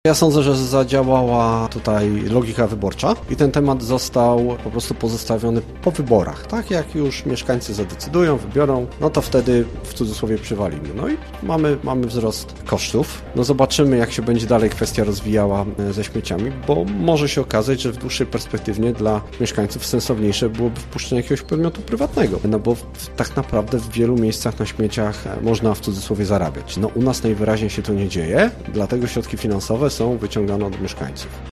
Ja sądzę, że zadziałała tutaj logika wyborcza i ten temat został po prostu pozostawiony po wyborach. Tak jak już mieszkańcy zadecydują, wybiorą, no to wtedy w cudzysłowie przywalimy. No i mamy wzrost kosztów. No zobaczymy, jak się będzie dalej kwestia rozwijała ze śmieciami, bo może się okazać, że w dłuższej perspektywie dla mieszkańców sensowniejsze byłoby wpuszczenie jakiegoś podmiotu prywatnego. No bo tak naprawdę w wielu miejscach na śmieciach można w cudzysłowie zarabiać. No u nas najwyraźniej się to nie dzieje, dlatego środki finansowe są wyciągane od mieszkańców.